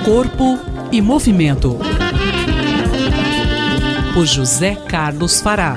Corpo e Movimento, por José Carlos Fará.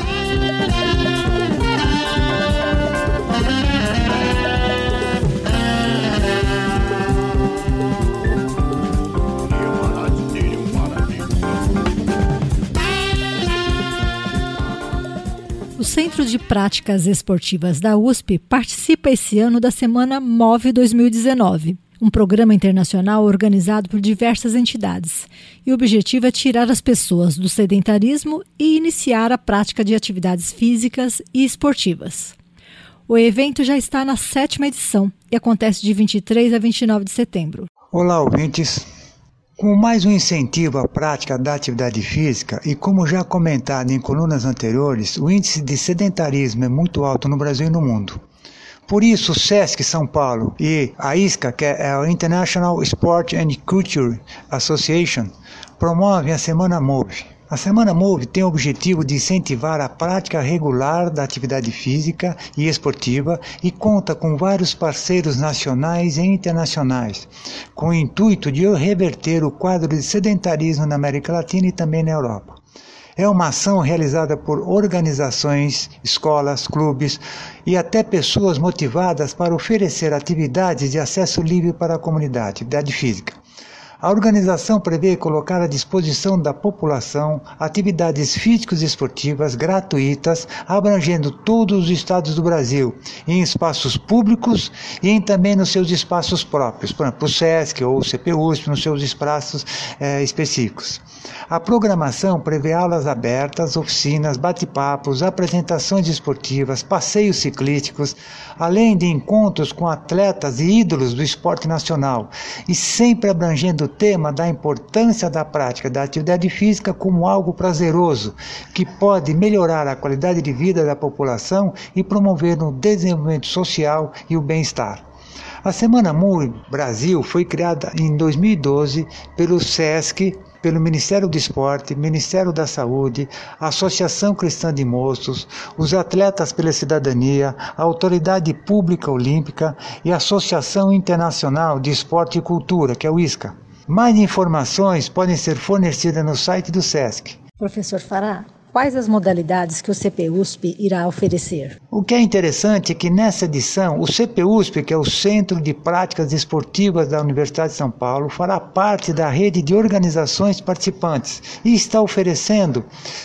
O Centro de Práticas Esportivas da USP participa esse ano da Semana Move 2019, um programa internacional organizado por diversas entidades. E o objetivo é tirar as pessoas do sedentarismo e iniciar a prática de atividades físicas e esportivas. O evento já está na 7ª edição e acontece de 23 a 29 de setembro. Olá, ouvintes! Com mais um incentivo à prática da atividade física e como já comentado em colunas anteriores, o índice de sedentarismo é muito alto no Brasil e no mundo. Por isso, o SESC São Paulo e a ISCA, que é a International Sport and Culture Association, promovem a Semana Move. A Semana Move tem o objetivo de incentivar a prática regular da atividade física e esportiva e conta com vários parceiros nacionais e internacionais, com o intuito de reverter o quadro de sedentarismo na América Latina e também na Europa. É uma ação realizada por organizações, escolas, clubes e até pessoas motivadas para oferecer atividades de acesso livre para a comunidade, atividade física. A organização prevê colocar à disposição da população atividades físicas e esportivas gratuitas, abrangendo todos os estados do Brasil, em espaços públicos e também nos seus espaços próprios, por exemplo, o SESC ou o CPUSP, nos seus espaços específicos. A programação prevê aulas abertas, oficinas, bate-papos, apresentações esportivas, passeios ciclísticos, além de encontros com atletas e ídolos do esporte nacional, e sempre abrangendo o tema da importância da prática da atividade física como algo prazeroso, que pode melhorar a qualidade de vida da população e promover o desenvolvimento social e o bem-estar. A Semana Move Brasil foi criada em 2012 pelo SESC, pelo Ministério do Esporte, Ministério da Saúde, a Associação Cristã de Moços, os Atletas pela Cidadania, a Autoridade Pública Olímpica e a Associação Internacional de Esporte e Cultura, que é o ISCA. Mais informações podem ser fornecidas no site do SESC. Professor Fará, quais as modalidades que o CPUSP irá oferecer? O que é interessante é que nessa edição, o CPUSP, que é o Centro de Práticas Esportivas da Universidade de São Paulo, fará parte da rede de organizações participantes e está oferecendo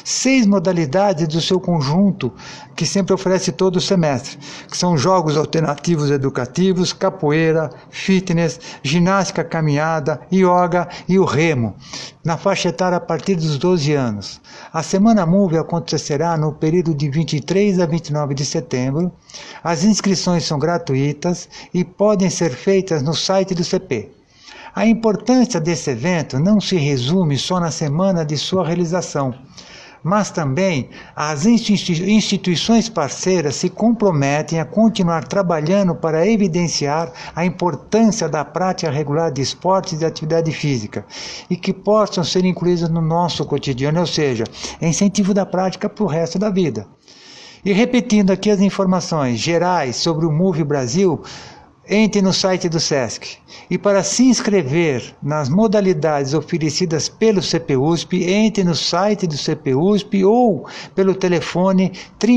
6 modalidades do seu conjunto, que sempre oferece todo o semestre, que são jogos alternativos educativos, capoeira, fitness, ginástica caminhada, yoga e o remo, na faixa etária a partir dos 12 anos. A Semana Move acontecerá no período de 23 a 29 de setembro. As inscrições são gratuitas e podem ser feitas no site do CP. A importância desse evento não se resume só na semana de sua realização, mas também as instituições parceiras se comprometem a continuar trabalhando para evidenciar a importância da prática regular de esportes e atividade física e que possam ser incluídas no nosso cotidiano, ou seja, incentivo da prática para o resto da vida. E repetindo aqui as informações gerais sobre o Move Brasil, entre no site do SESC. E para se inscrever nas modalidades oferecidas pelo CPUSP, entre no site do CPUSP ou pelo telefone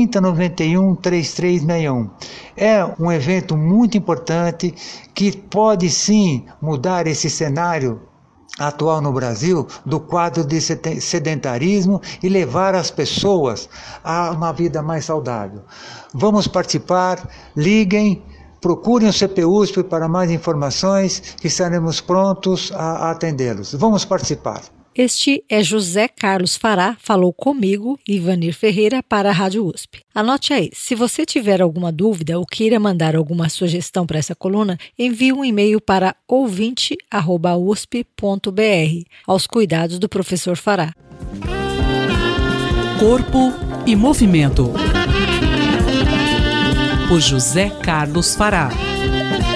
3091-3361. É um evento muito importante que pode sim mudar esse cenário atual no Brasil, do quadro de sedentarismo e levar as pessoas a uma vida mais saudável. Vamos participar, liguem, procurem o CPUSP para mais informações e estaremos prontos a atendê-los. Vamos participar. Este é José Carlos Fará, falou comigo, Ivanir Ferreira, para a Rádio USP. Anote aí, se você tiver alguma dúvida ou queira mandar alguma sugestão para essa coluna, envie um e-mail para ouvinte@usp.br, aos cuidados do professor Fará. Corpo e Movimento, por José Carlos Fará.